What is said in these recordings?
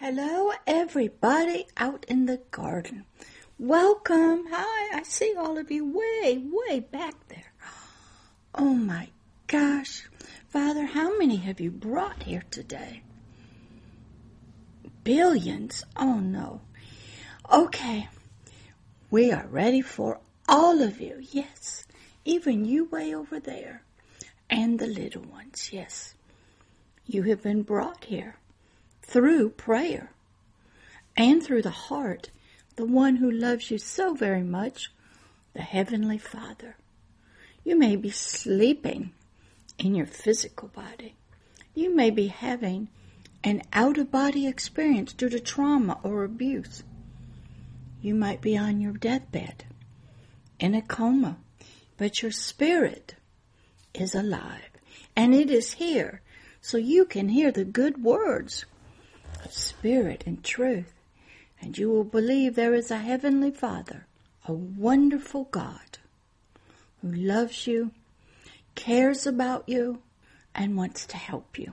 Hello, everybody out in the garden. Welcome. Hi, I see all of you way back there. Oh my gosh. Father, how many have you brought here today? Billions? Oh no. Okay. We are ready for all of you. Yes. Even you way over there. And the little ones. Yes. You have been brought here through prayer and through the heart, the one who loves you so very much, the Heavenly Father. You may be sleeping in your physical body. You may be having an out-of-body experience due to trauma or abuse. You might be on your deathbed, in a coma, but your spirit is alive, and it is here, so you can hear the good words of spirit and truth, and you will believe there is a Heavenly Father, a wonderful God, who loves you, cares about you, and wants to help you.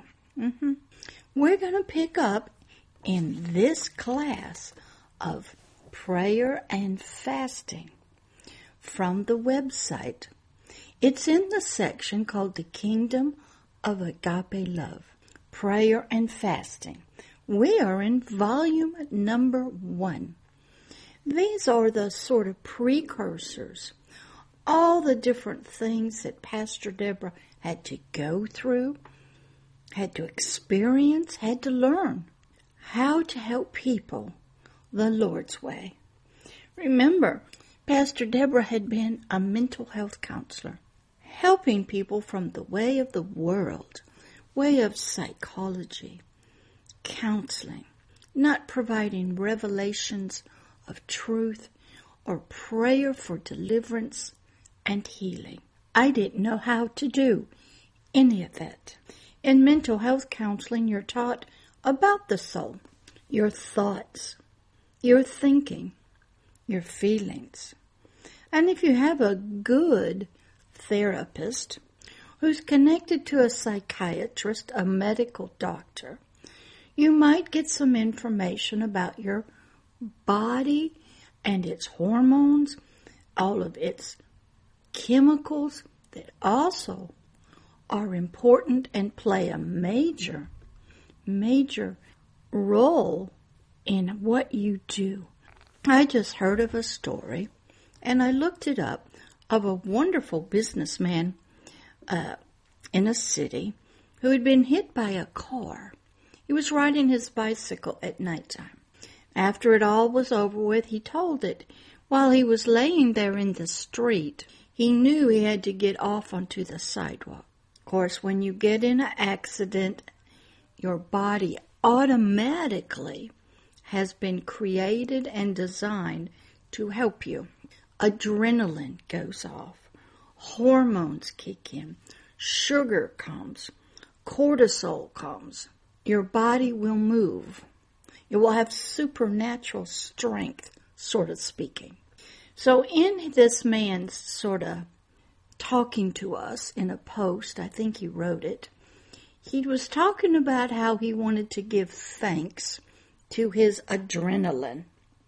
We're going to pick up in this class of prayer and fasting from the website. It's in the section called The Kingdom of Agape Love, Prayer and Fasting. We are in volume number 1. These are the sort of precursors, all the different things that Pastor Deborah had to go through, had to experience, had to learn how to help people the Lord's way. Remember, Pastor Deborah had been a mental health counselor, helping people from the way of the world, way of psychology, counseling, not providing revelations of truth or prayer for deliverance and healing. I didn't know how to do any of that. In mental health counseling, you're taught about the soul, your thoughts, your thinking, your feelings. And if you have a good therapist who's connected to a psychiatrist, a medical doctor, you might get some information about your body and its hormones, all of its chemicals that also are important and play a major role in what you do. I just heard of a story, and I looked it up, of a wonderful businessman in a city who had been hit by a car. He was riding his bicycle at nighttime. After it all was over with, he told it while he was laying there in the street. He knew he had to get off onto the sidewalk. Of course, when you get in an accident, your body automatically has been created and designed to help you. Adrenaline goes off. Hormones kick in. Sugar comes. Cortisol comes. Your body will move. It will have supernatural strength, sort of speaking. So in this man's sort of talking to us in a post, I think he wrote it, he was talking about how he wanted to give thanks to his adrenaline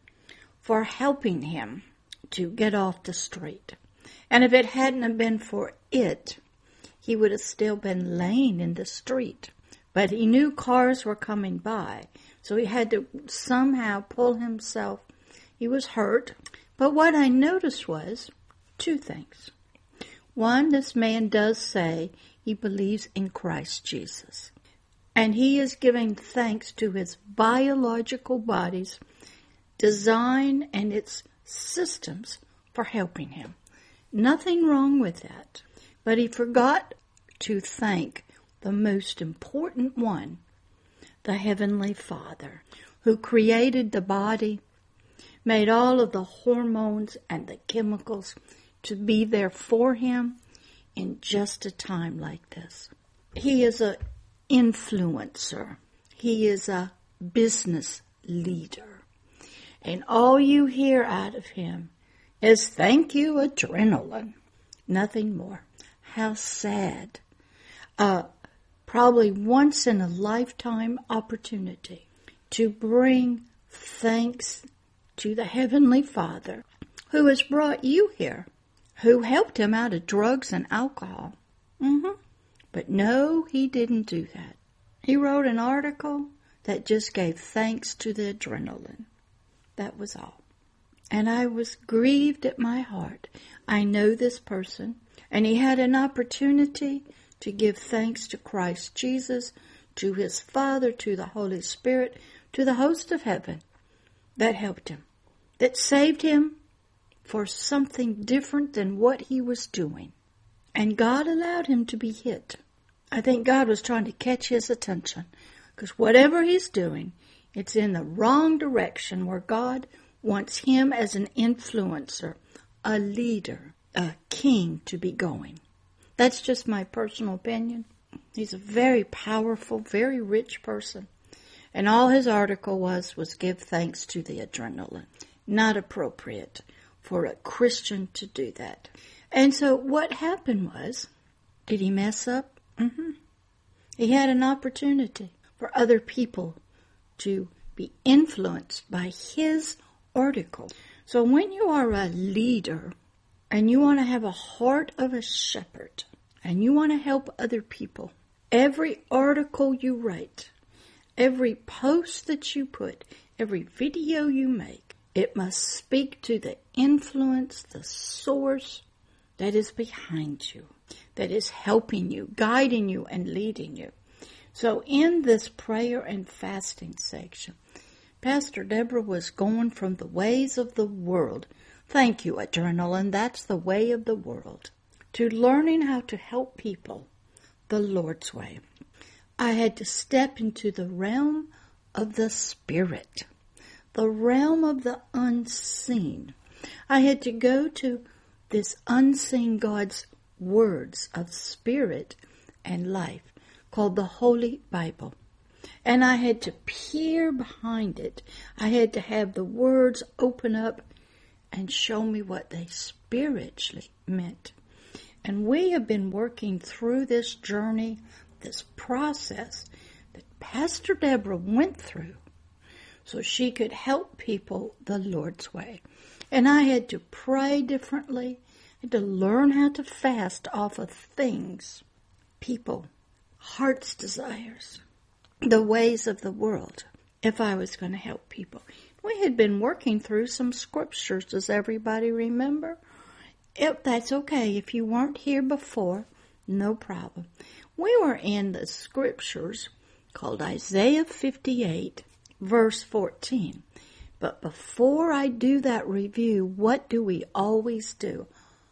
for helping him to get off the street. And if it hadn't have been for it, he would have still been laying in the street. But he knew cars were coming by, so he had to somehow pull himself. He was hurt. But what I noticed was 2 things. One, this man does say he believes in Christ Jesus. And he is giving thanks to his biological body's design and its systems for helping him. Nothing wrong with that. But he forgot to thank the most important one, the Heavenly Father, who created the body, made all of the hormones and the chemicals to be there for him in just a time like this. He is an influencer. He is a business leader. And all you hear out of him is, "Thank you, adrenaline." Nothing more. How sad. Probably once in a lifetime opportunity to bring thanks to the Heavenly Father who has brought you here, who helped him out of drugs and alcohol. But no, he didn't do that. He wrote an article that just gave thanks to the adrenaline. That was all. And I was grieved at my heart. I know this person, and he had an opportunity to give thanks to Christ Jesus, to his Father, to the Holy Spirit, to the host of heaven that helped him, that saved him for something different than what he was doing. And God allowed him to be hit. I think God was trying to catch his attention, because whatever he's doing, it's in the wrong direction where God wants him as an influencer, a leader, a king to be going. That's just my personal opinion. He's a very powerful, very rich person. And all his article was give thanks to the adrenaline. Not appropriate for a Christian to do that. And so what happened was, did he mess up? He had an opportunity for other people to be influenced by his article. So when you are a leader and you want to have a heart of a shepherd and you want to help other people, every article you write, every post that you put, every video you make, it must speak to the influence, the source that is behind you, that is helping you, guiding you, and leading you. So in this prayer and fasting section, Pastor Deborah was going from the ways of the world. Thank you, adrenaline. That's the way of the world. To learning how to help people the Lord's way. I had to step into the realm of the Spirit, the realm of the unseen. I had to go to this unseen God's words of spirit and life called the Holy Bible. And I had to peer behind it. I had to have the words open up and show me what they spiritually meant. And we have been working through this journey, this process that Pastor Deborah went through so she could help people the Lord's way. And I had to pray differently. I had to learn how to fast off of things, people, heart's desires, the ways of the world, if I was going to help people. We had been working through some scriptures. Does everybody remember? If that's okay. If you weren't here before, no problem. We were in the scriptures called Isaiah 58, verse 14. But before I do that review, what do we always do?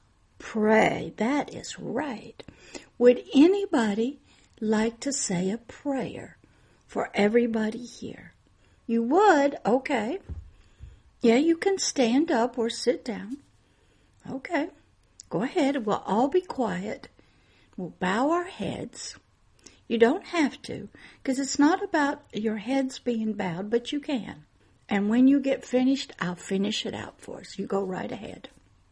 Pray. That is right. Would anybody like to say a prayer for everybody here? You would? Okay. Yeah, you can stand up or sit down. Okay. Go ahead. We'll all be quiet. We'll bow our heads. You don't have to, because it's not about your heads being bowed, but you can. And when you get finished, I'll finish it out for us. You go right ahead.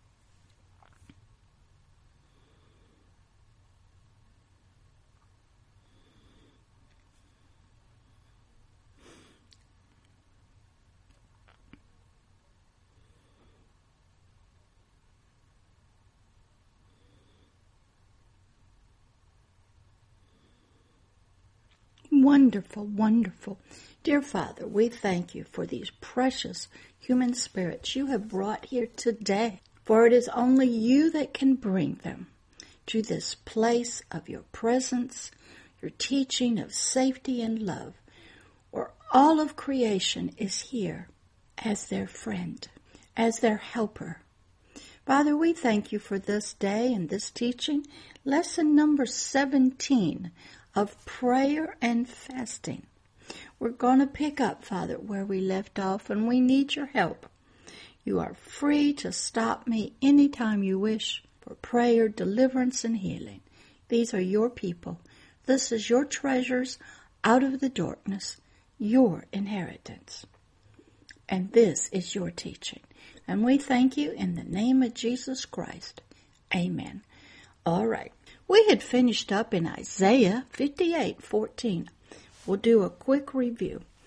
Wonderful, wonderful. Dear Father, we thank you for these precious human spirits you have brought here today, for it is only you that can bring them to this place of your presence, your teaching of safety and love, where all of creation is here as their friend, as their helper. Father, we thank you for this day and this teaching, lesson number 17 of prayer and fasting. We're going to pick up, Father, where we left off, and we need your help. You are free to stop me anytime you wish for prayer, deliverance, and healing. These are your people. This is your treasures out of the darkness, your inheritance. And this is your teaching. And we thank you in the name of Jesus Christ. Amen. All right. We had finished up in Isaiah 58:14. We'll do a quick review.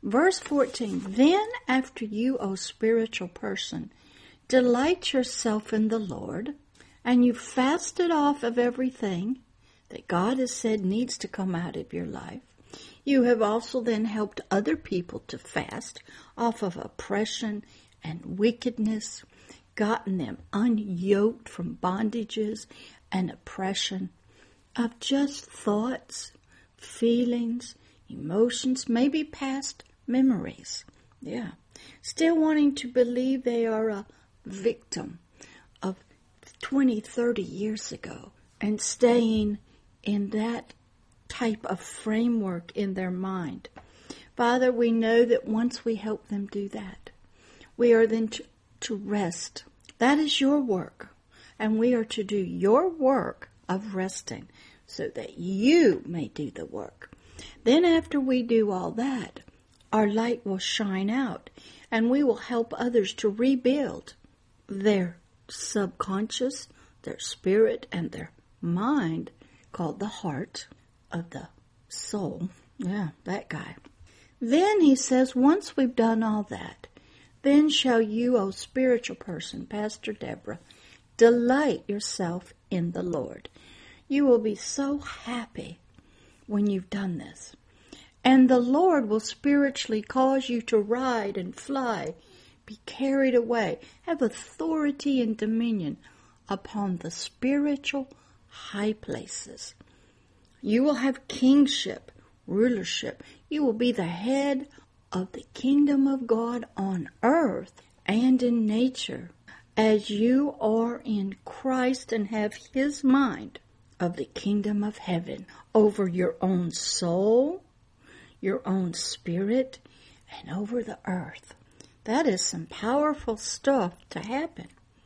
Verse 14, then after you, O spiritual person, delight yourself in the Lord, and you've fasted off of everything that God has said needs to come out of your life. You have also then helped other people to fast off of oppression and wickedness, gotten them unyoked from bondages and oppression of just thoughts, feelings, emotions, maybe past memories. Yeah. Still wanting to believe they are a victim of 20, 30 years ago and staying in that type of framework in their mind. Father, we know that once we help them do that, we are then to rest. That is your work. And we are to do your work of resting so that you may do the work. Then after we do all that, our light will shine out and we will help others to rebuild their subconscious, their spirit, and their mind, called the heart of the soul. Yeah, that guy. Then he says, once we've done all that, then shall you, O spiritual person, Pastor Deborah, delight yourself in the Lord. You will be so happy when you've done this. And the Lord will spiritually cause you to ride and fly, be carried away, have authority and dominion upon the spiritual high places. You will have kingship, rulership. You will be the head of the kingdom of God on earth and in nature, as you are in Christ and have His mind of the kingdom of heaven over your own soul, your own spirit, and over the earth. That is some powerful stuff to happen.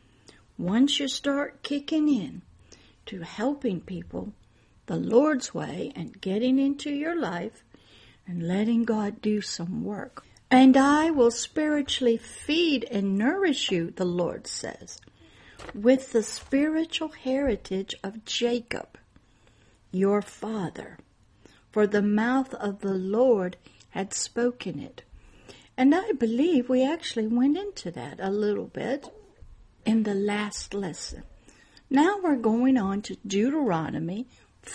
Once you start kicking in to helping people the Lord's way and getting into your life and letting God do some work. And I will spiritually feed and nourish you, the Lord says, with the spiritual heritage of Jacob, your father. For the mouth of the Lord had spoken it. And I believe we actually went into that a little bit in the last lesson. Now we're going on to Deuteronomy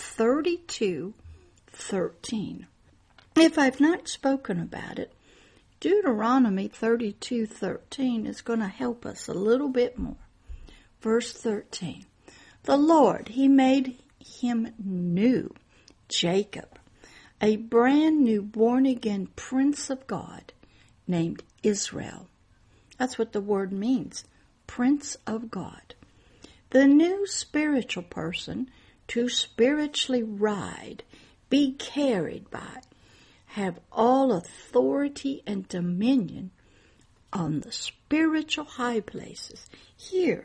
32:13. If I've not spoken about it, Deuteronomy 32:13 is going to help us a little bit more. Verse 13. The Lord, He made him new, Jacob, a brand new born-again prince of God named Israel. That's what the word means, Prince of God. The new spiritual person to spiritually ride, be carried by, have all authority and dominion on the spiritual high places here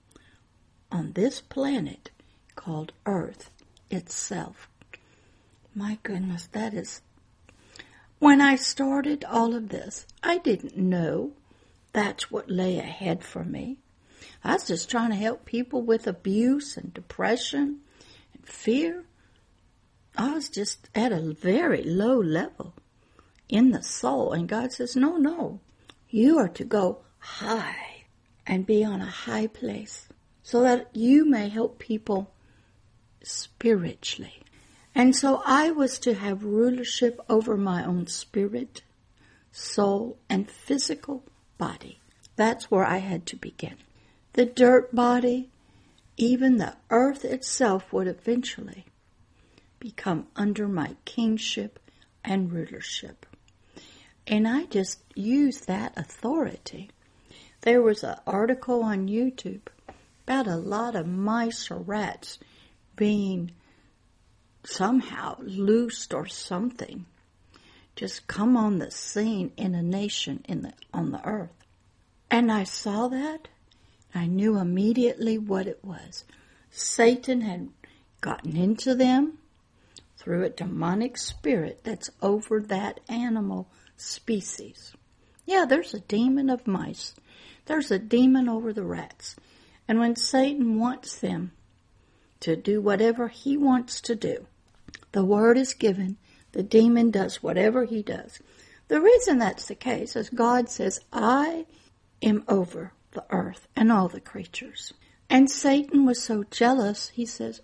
on this planet called Earth itself. My goodness, that is... When I started all of this, I didn't know that's what lay ahead for me. I was just trying to help people with abuse and depression and fear. I was just at a very low level in the soul. And God says, no, you are to go high and be on a high place so that you may help people spiritually. And so I was to have rulership over my own spirit, soul, and physical body. That's where I had to begin. The dirt body, even the earth itself, would eventually become under my kingship and rulership. And I just used that authority. There was an article on YouTube about a lot of mice or rats being somehow loosed or something, just come on the scene in a nation on the earth. And I saw that. I knew immediately what it was. Satan had gotten into them through a demonic spirit that's over that animal species. Yeah, there's a demon of mice. There's a demon over the rats. And when Satan wants them to do whatever he wants to do, the word is given, the demon does whatever he does. The reason that's the case is God says, I am over the earth and all the creatures. And Satan was so jealous, he says,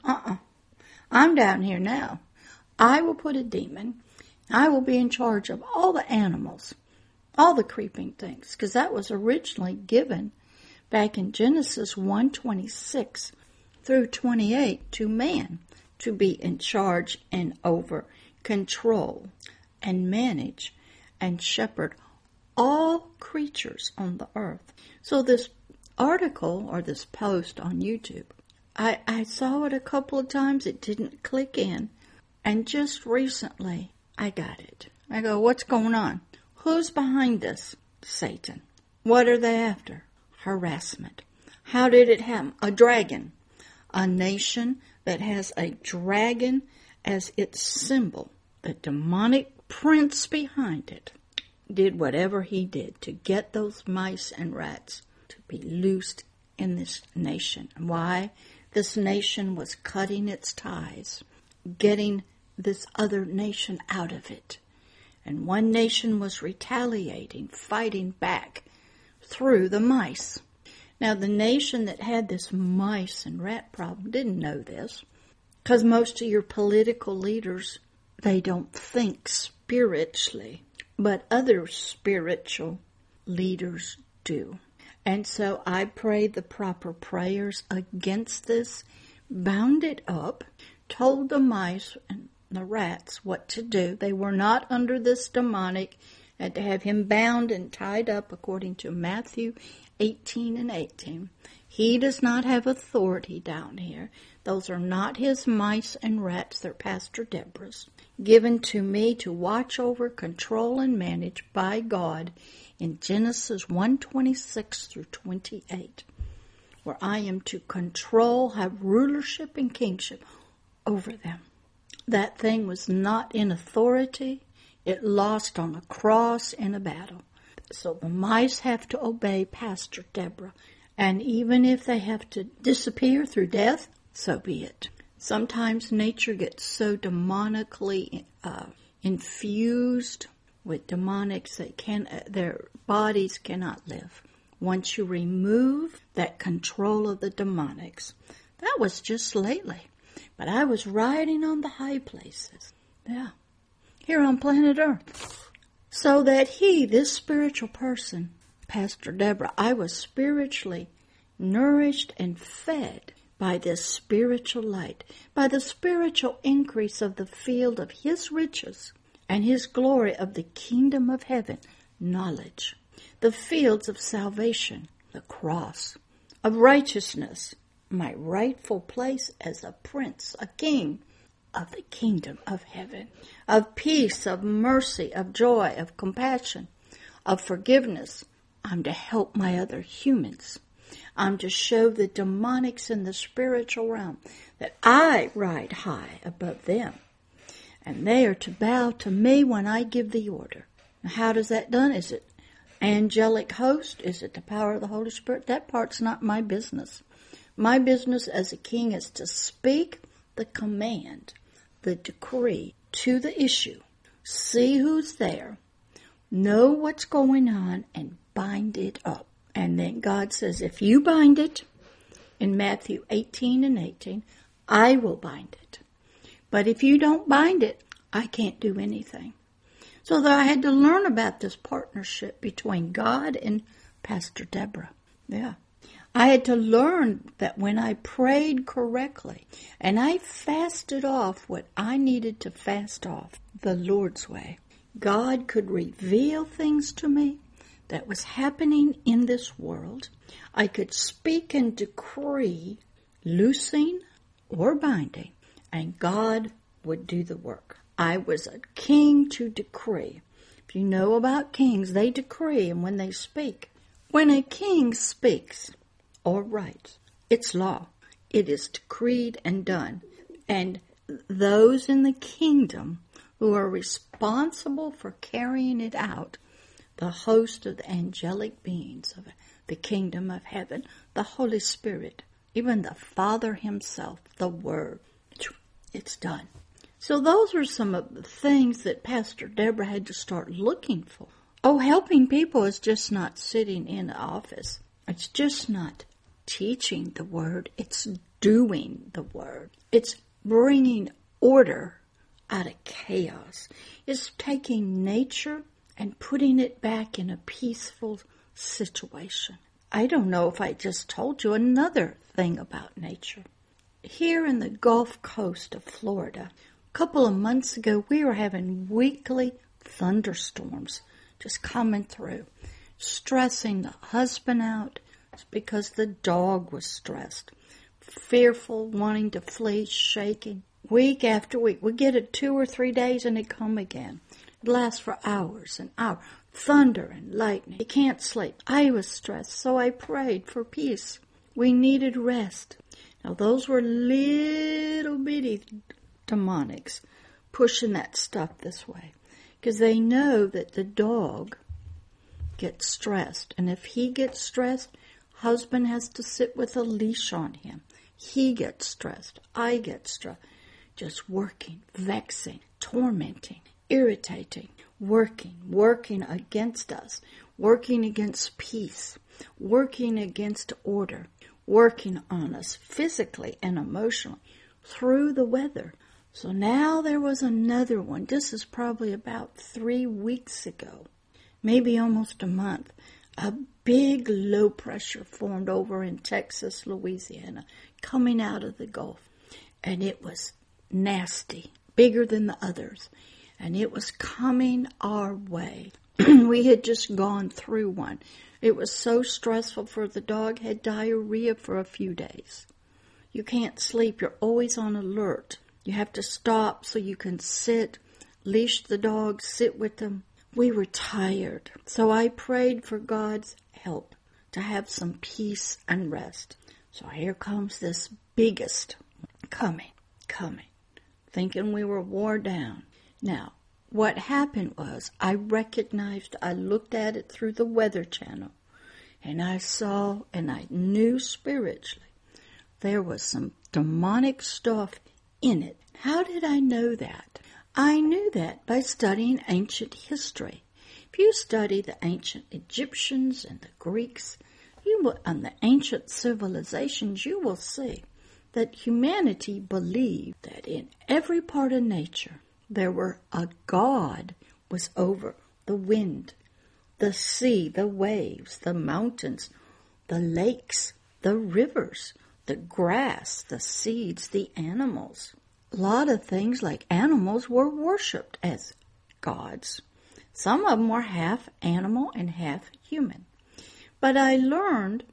I'm down here now. I will put a demon. I will be in charge of all the animals, all the creeping things, because that was originally given back in Genesis 1:26 through 28 to man to be in charge and over, control, and manage and shepherd all creatures on the earth. So this article or this post on YouTube, I saw it a couple of times. It didn't click in. And just recently, I got it. I go, what's going on? Who's behind this? Satan. What are they after? Harassment. How did it happen? A dragon. A nation that has a dragon as its symbol. The demonic prince behind it did whatever he did to get those mice and rats to be loosed in this nation. Why? This nation was cutting its ties, getting this other nation out of it. And one nation was retaliating, fighting back through the mice. Now, the nation that had this mice and rat problem didn't know this, because most of your political leaders, they don't think spiritually, but other spiritual leaders do. And so I prayed the proper prayers against this, bound it up, told the mice and the rats what to do. They were not under this demonic, had to have him bound and tied up according to Matthew 18:18. He does not have authority down here. Those are not his mice and rats. They're Pastor Deborah's, given to me to watch over, control, and manage by God in Genesis 1:26 through 28, where I am to control, have rulership and kingship over them. That thing was not in authority. It lost on a cross in a battle. So the mice have to obey Pastor Deborah. And even if they have to disappear through death, so be it. Sometimes nature gets so demonically infused with demonics that their bodies cannot live. Once you remove that control of the demonics, that was just lately. But I was riding on the high places. Yeah. Here on planet Earth. So that this spiritual person, Pastor Deborah, I was spiritually nourished and fed by this spiritual light, by the spiritual increase of the field of his riches and his glory of the kingdom of heaven, knowledge, the fields of salvation, the cross, of righteousness, my rightful place as a prince, a king of the kingdom of heaven, of peace, of mercy, of joy, of compassion, of forgiveness. I'm to help my other humans. I'm to show the demonics in the spiritual realm that I ride high above them. And they are to bow to me when I give the order. Now, how does that done? Is it angelic host? Is it the power of the Holy Spirit? That part's not my business. My business as a king is to speak the command, the decree to the issue. See who's there. Know what's going on and bind it up. And then God says, if you bind it, in Matthew 18:18, I will bind it. But if you don't bind it, I can't do anything. So that I had to learn about this partnership between God and Pastor Deborah. Yeah. I had to learn that when I prayed correctly and I fasted off what I needed to fast off the Lord's way, God could reveal things to me that was happening in this world. I could speak and decree, loosing or binding, and God would do the work. I was a king to decree. If you know about kings, they decree, and when they speak, when a king speaks or writes, it's law. It is decreed and done. And those in the kingdom who are responsible for carrying it out, the host of the angelic beings of the kingdom of heaven, the Holy Spirit, even the Father himself, the Word, it's done. So those are some of the things that Pastor Deborah had to start looking for. Oh, helping people is just not sitting in the office. It's just not teaching the Word. It's doing the Word. It's bringing order out of chaos. It's taking nature and putting it back in a peaceful situation. I don't know if I just told you another thing about nature. Here in the Gulf Coast of Florida, a couple of months ago, we were having weekly thunderstorms just coming through, stressing the husband out. It's because the dog was stressed, fearful, wanting to flee, shaking. Week after week, we get it 2 or 3 days and it come again. It lasts for hours and hours. Thunder and lightning. You can't sleep. I was stressed, so I prayed for peace. We needed rest. Now those were little bitty demonics pushing that stuff this way, because they know that the dog gets stressed. And if he gets stressed, husband has to sit with a leash on him. He gets stressed. I get stressed. Just working, vexing, tormenting, irritating, working against us, working against peace, working against order, working on us physically and emotionally through the weather. So now there was another one. This is probably about 3 weeks ago, maybe almost a month. A big low pressure formed over in Texas, Louisiana, coming out of the Gulf. And it was nasty, bigger than the others. And it was coming our way. We had just gone through one. It was so stressful for the dog, had diarrhea for a few days. You can't sleep. You're always on alert. You have to stop so you can sit, leash the dog, sit with them. We were tired. So I prayed for God's help to have some peace and rest. So here comes this biggest coming, thinking we were wore down. Now, what happened was I looked at it through the Weather Channel, and I saw and I knew spiritually there was some demonic stuff in it. How did I know that? I knew that by studying ancient history. If you study the ancient Egyptians and the Greeks, and the ancient civilizations, you will see that humanity believed that in every part of nature a God was over the wind, the sea, the waves, the mountains, the lakes, the rivers, the grass, the seeds, the animals. A lot of things like animals were worshipped as gods. Some of them were half animal and half human. But I learned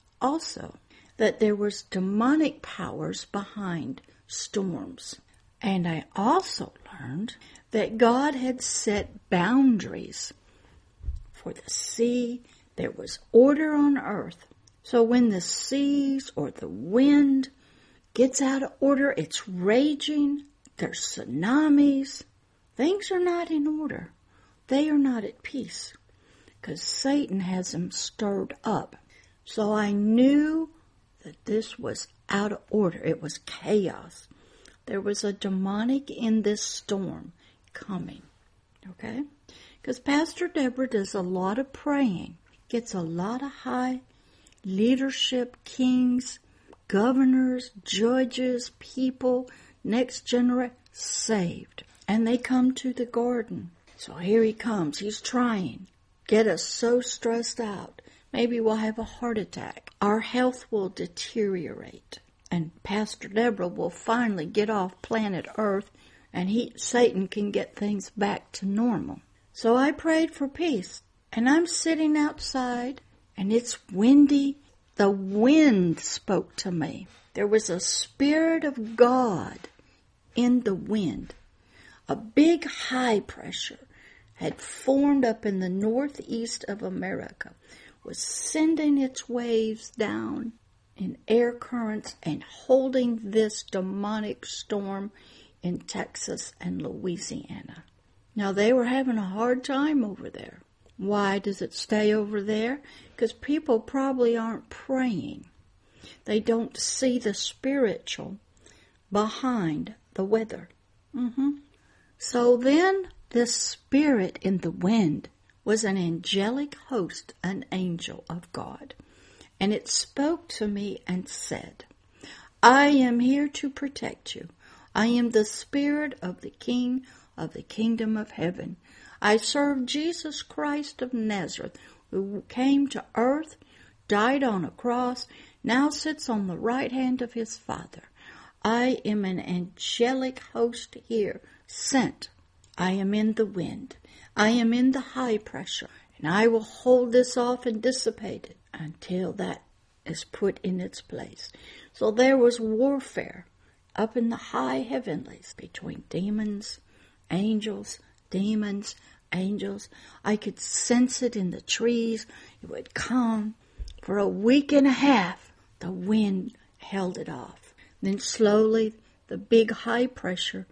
also that there was demonic powers behind storms. And I also learned that God had set boundaries for the sea. There was order on earth. So when the seas or the wind gets out of order, it's raging, there's tsunamis, things are not in order. They are not at peace because Satan has them stirred up. So I knew that this was out of order. It was chaos. There was a demonic in this storm coming, okay? Because Pastor Deborah does a lot of praying, gets a lot of high leadership, kings, governors, judges, people, next generation, saved. And they come to the garden. So here he comes. He's trying. Get us so stressed out. Maybe we'll have a heart attack. Our health will deteriorate. And Pastor Deborah will finally get off planet Earth and Satan can get things back to normal. So I prayed for peace. And I'm sitting outside and it's windy. The wind spoke to me. There was a Spirit of God in the wind. A big high pressure had formed up in the northeast of America, was sending its waves down in air currents and holding this demonic storm in Texas and Louisiana. Now, they were having a hard time over there. Why does it stay over there? Because people probably aren't praying. They don't see the spiritual behind the weather. So then this spirit in the wind was an angelic host, an angel of God. And it spoke to me and said, I am here to protect you. I am the spirit of the King of the kingdom of heaven. I serve Jesus Christ of Nazareth, who came to earth, died on a cross, now sits on the right hand of his Father. I am an angelic host here, sent. I am in the wind. I am in the high pressure, and I will hold this off and dissipate it until that is put in its place. So there was warfare up in the high heavenlies between demons, angels. I could sense it in the trees. It would come. For a week and a half, the wind held it off. Then slowly, the big high pressure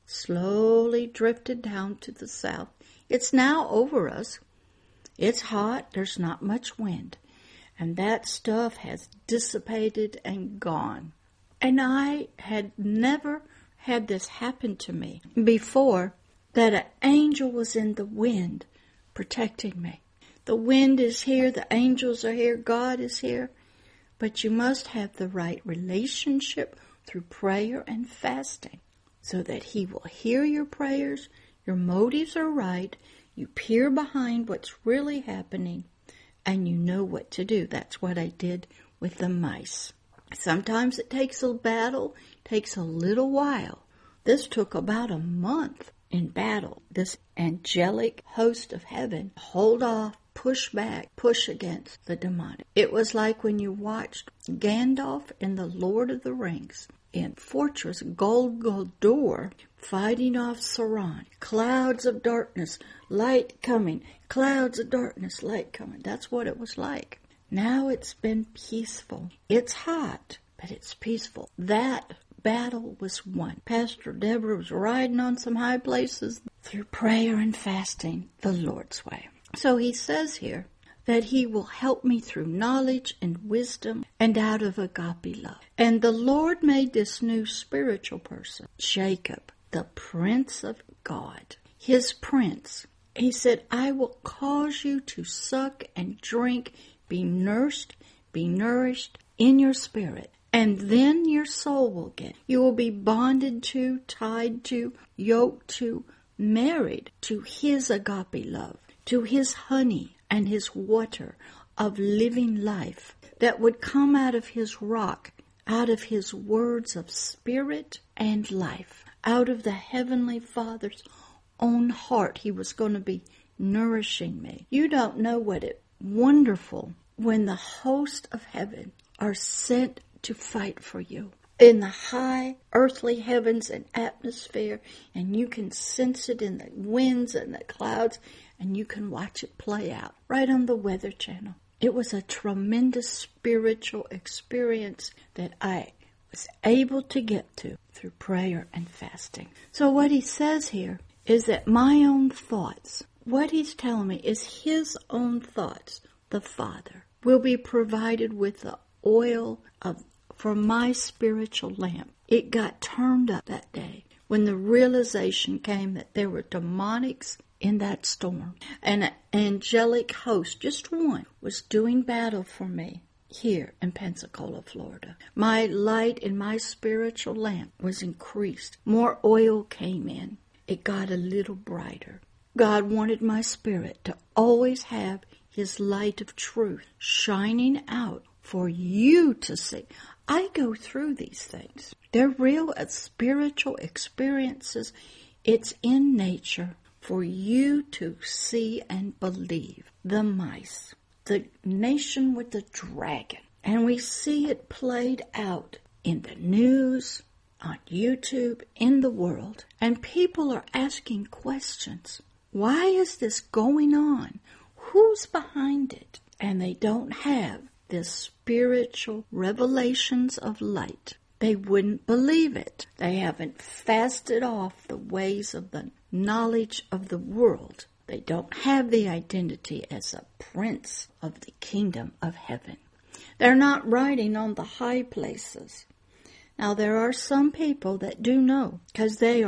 slowly drifted down to the south. It's now over us. It's hot. There's not much wind. And that stuff has dissipated and gone. And I had never had this happen to me before, that an angel was in the wind protecting me. The wind is here. The angels are here. God is here. But you must have the right relationship through prayer and fasting so that he will hear your prayers. Your motives are right. You peer behind what's really happening, and you know what to do. That's what I did with the mice. Sometimes it takes a battle, takes a little while. This took about a month in battle. This angelic host of heaven, hold off, push back, push against the demonic. It was like when you watched Gandalf in The Lord of the Rings in Fortress Gol Guldur fighting off Sauron. Clouds of darkness, light coming. Clouds of darkness, light coming. That's what it was like. Now it's been peaceful. It's hot, but it's peaceful. That battle was won. Pastor Deborah was riding on some high places through prayer and fasting the Lord's way. So he says here that he will help me through knowledge and wisdom and out of agape love. And the Lord made this new spiritual person, Jacob, the Prince of God, his prince. He said, I will cause you to suck and drink, be nursed, be nourished in your spirit. And then your soul will get. You will be bonded to, tied to, yoked to, married to his agape love, to his honey and his water of living life that would come out of his rock, out of his words of spirit and life, out of the Heavenly Father's own heart. He was going to be nourishing me. You don't know what it wonderful when the host of heaven are sent to fight for you in the high earthly heavens and atmosphere, and you can sense it in the winds and the clouds, and you can watch it play out right on the Weather Channel. It was a tremendous spiritual experience that I was able to get to through prayer and fasting. So what he says here is that my own thoughts, what he's telling me is his own thoughts, the Father, will be provided with the oil for my spiritual lamp. It got turned up that day when the realization came that there were demonics in that storm. An angelic host, just one, was doing battle for me here in Pensacola, Florida. My light in my spiritual lamp was increased. More oil came in. It got a little brighter. God wanted my spirit to always have his light of truth shining out for you to see. I go through these things. They're real spiritual experiences. It's in nature for you to see and believe. The mice, the nation with the dragon. And we see it played out in the news, on YouTube, in the world. And people are asking questions. Why is this going on? Who's behind it? And they don't have this spiritual revelations of light. They wouldn't believe it. They haven't fasted off the ways of the knowledge of the world. They don't have the identity as a prince of the kingdom of heaven. They're not riding on the high places. Now, there are some people that do know, because they are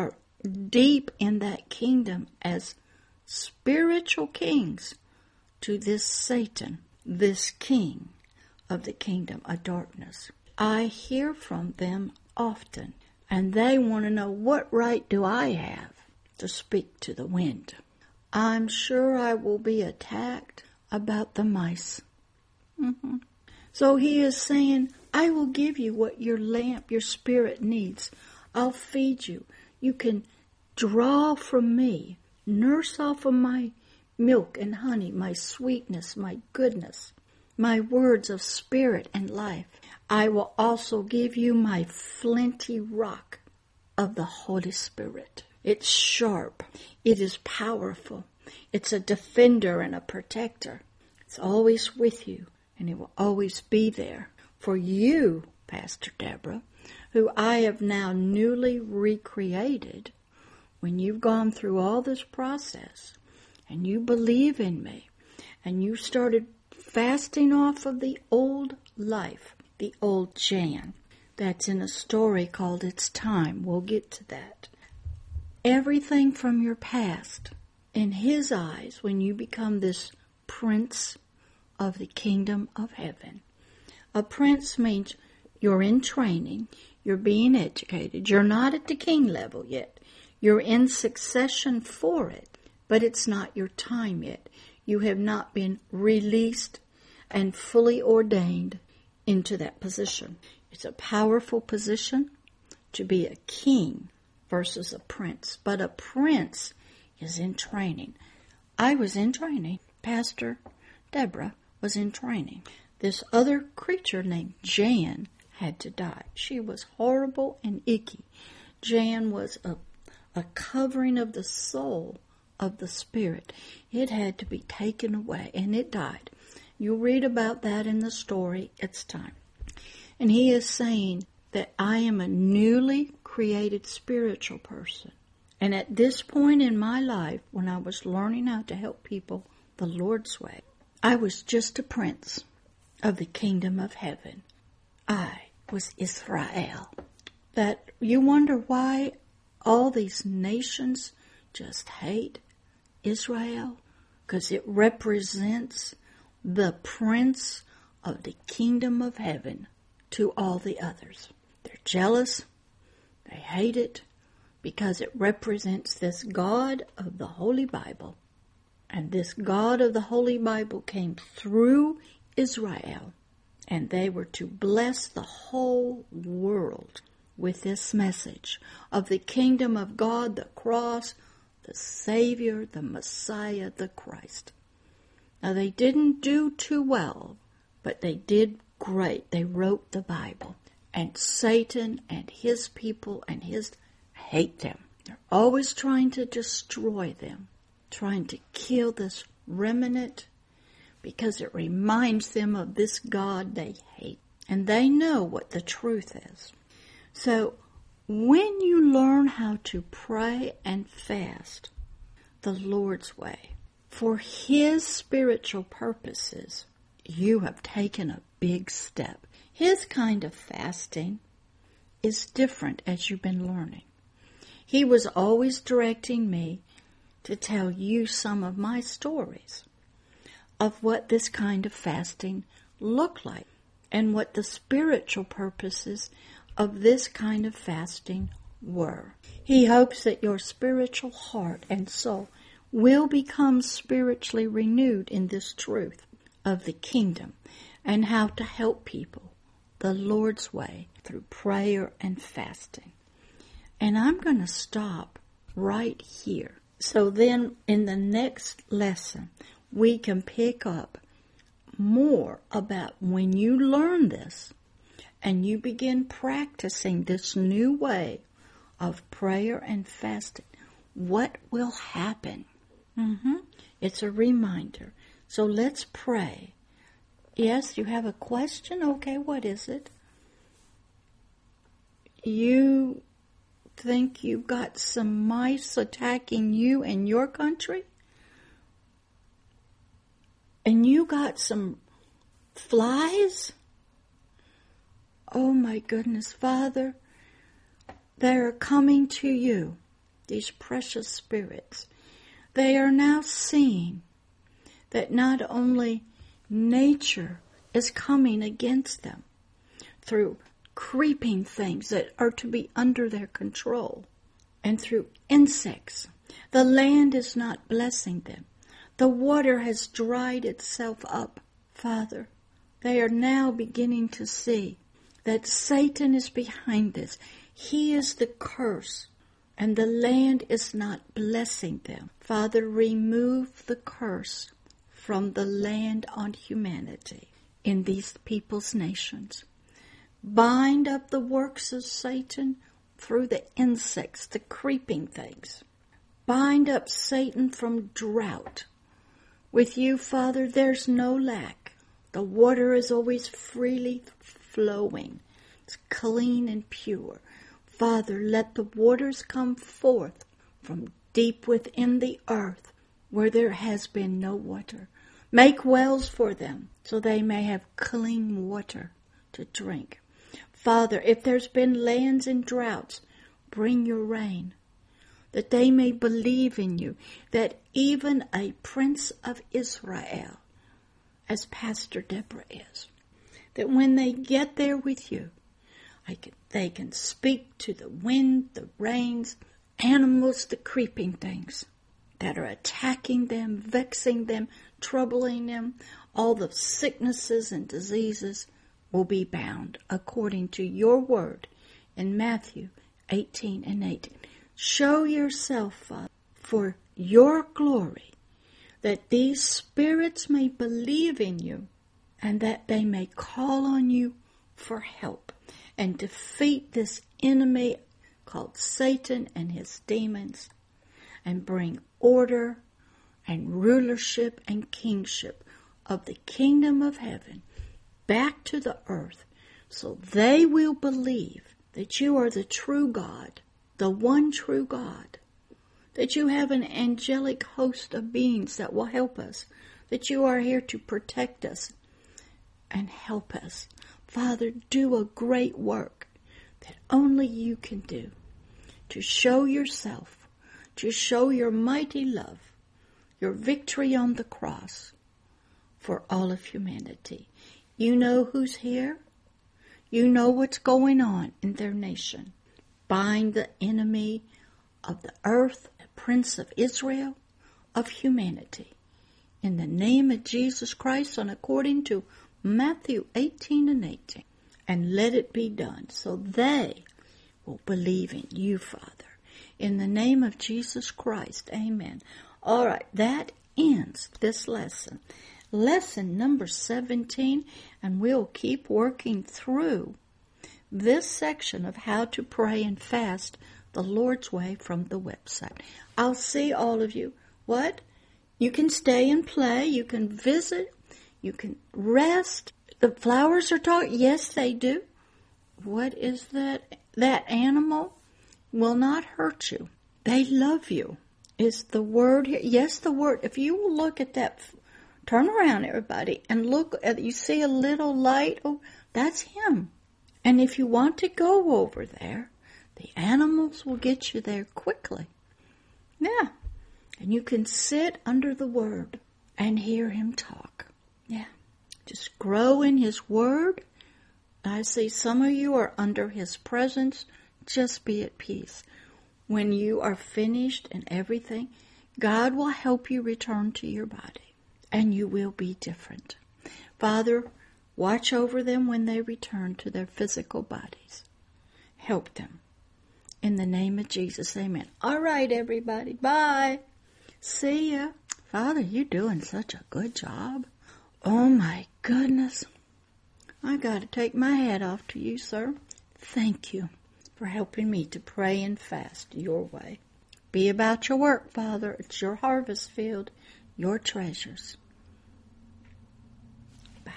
deep in that kingdom as spiritual kings to this Satan, this king of the kingdom of darkness. I hear from them often, and they want to know, what right do I have to speak to the wind? I'm sure I will be attacked about the mice. So he is saying, I will give you what your lamp, your spirit needs. I'll feed you. You can draw from me, nurse off of my milk and honey, my sweetness, my goodness, my words of spirit and life. I will also give you my flinty rock of the Holy Spirit. It's sharp. It is powerful. It's a defender and a protector. It's always with you, and it will always be there for you, Pastor Deborah, who I have now newly recreated. When you've gone through all this process, and you believe in me, and you started fasting off of the old life, the old Jan, that's in a story called It's Time. We'll get to that. Everything from your past, in his eyes, when you become this prince of the kingdom of heaven. A prince means you're in training, you're being educated, you're not at the king level yet. You're in succession for it, but it's not your time yet. You have not been released and fully ordained into that position. It's a powerful position to be a king versus a prince. But a prince is in training. I was in training. Pastor Deborah was in training. This other creature named Jan had to die. She was horrible and icky. Jan was a covering of the soul of the spirit. It had to be taken away, and it died. You'll read about that in the story. It's time. And he is saying that I am a newly created spiritual person. And at this point in my life, when I was learning how to help people the Lord's way, I was just a prince of the kingdom of heaven. I was Israel. That you wonder why all these nations just hate Israel? Because it represents the prince of the kingdom of heaven to all the others. They're jealous. They hate it because it represents this God of the Holy Bible. And this God of the Holy Bible came through Israel, and they were to bless the whole world with this message of the kingdom of God, the cross, the Savior, the Messiah, the Christ. Now, they didn't do too well, but they did great. They wrote the Bible. And Satan and his people and his hate them. They're always trying to destroy them, trying to kill this remnant because it reminds them of this God they hate. And they know what the truth is. So when you learn how to pray and fast the Lord's way for his spiritual purposes, you have taken a big step. His kind of fasting is different, as you've been learning. He was always directing me to tell you some of my stories of what this kind of fasting looked like and what the spiritual purposes of this kind of fasting were. He hopes that your spiritual heart and soul will become spiritually renewed in this truth of the kingdom and how to help people the Lord's way through prayer and fasting. And I'm going to stop right here. So then in the next lesson, we can pick up more about when you learn this and you begin practicing this new way of prayer and fasting, what will happen? It's a reminder. So let's pray. Yes, you have a question? Okay, what is it? You think you've got some mice attacking you in your country? And you got some flies? Oh my goodness, Father, they're coming to you. these precious spirits, they are now seeing that not only nature is coming against them through creeping things that are to be under their control, and through insects. The land is not blessing them. The water has dried itself up. Father, they are now beginning to see that Satan is behind this. He is the curse, and the land is not blessing them. Father, remove the curse from the land on humanity in these people's nations. Bind up the works of Satan through the insects, the creeping things. Bind up Satan from drought. With you, Father, there's no lack. The water is always freely flowing. It's clean and pure. Father, let the waters come forth from deep within the earth where there has been no water. Make wells for them so they may have clean water to drink. Father, if there's been lands in droughts, bring your rain, that they may believe in you, that even a prince of Israel, as Pastor Deborah is, that when they get there with you, they can speak to the wind, the rains, animals, the creeping things that are attacking them, vexing them, troubling them. All the sicknesses and diseases will be bound according to your word in Matthew 18:18. Show yourself, Father, for your glory, that these spirits may believe in you and that they may call on you for help and defeat this enemy called Satan and his demons and bring order and rulership and kingship of the kingdom of heaven back to the earth, so they will believe that you are the true God, the one true God, that you have an angelic host of beings that will help us, that you are here to protect us and help us. Father, do a great work that only you can do, to show yourself, to show your mighty love, your victory on the cross for all of humanity. You know who's here. You know what's going on in their nation. Bind the enemy of the earth, the Prince of Israel, of humanity. In the name of Jesus Christ and according to Matthew 18:18. And let it be done so they will believe in you, Father. In the name of Jesus Christ, amen. All right, that ends this lesson. Lesson number 17, and we'll keep working through this section of how to pray and fast the Lord's way from the website. I'll see all of you. What? You can stay and play. You can visit. You can rest. The flowers are talking. Yes, they do. What is that? That animal will not hurt you. They love you. Is the word here? Yes, the word. If you will look at that, turn around, everybody, and look at, you see a little light? Oh, that's him. And if you want to go over there, the animals will get you there quickly. Yeah. And you can sit under the word and hear him talk. Yeah. Just grow in his word. I see some of you are under his presence. Just be at peace. When you are finished and everything, God will help you return to your body, and you will be different. Father, watch over them when they return to their physical bodies. Help them. In the name of Jesus, amen. All right, everybody. Bye. See ya. Father, you're doing such a good job. Oh, my goodness. I got to take my hat off to you, sir. Thank you for helping me to pray and fast your way. Be about your work, Father. It's your harvest field, your treasures. Bye.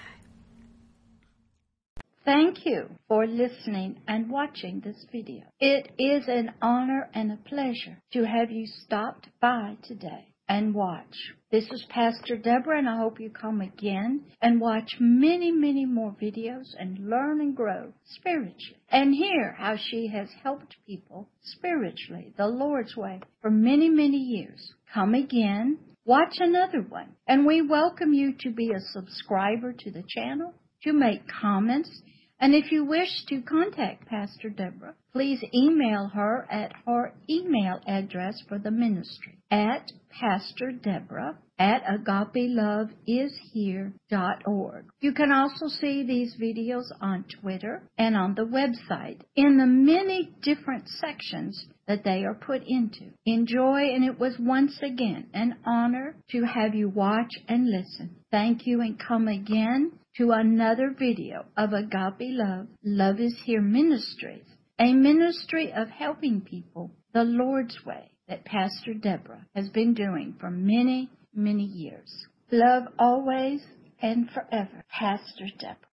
Thank you for listening and watching this video. It is an honor and a pleasure to have you stopped by today. and watch. This is Pastor Deborah, and I hope you come again and watch many, many more videos and learn and grow spiritually and hear how she has helped people spiritually, the Lord's way, for many, many years. Come again, watch another one, and we welcome you to be a subscriber to the channel, to make comments, and if you wish to contact Pastor Deborah, please email her at her email address for the ministry at pastordeborah@agapeloveishere.org. You can also see these videos on Twitter and on the website in the many different sections that they are put into. Enjoy, and it was once again an honor to have you watch and listen. Thank you, and come again to another video of Agape Love, Love is Here Ministries, a ministry of helping people the Lord's way that Pastor Deborah has been doing for many, many years. Love always and forever, Pastor Deborah.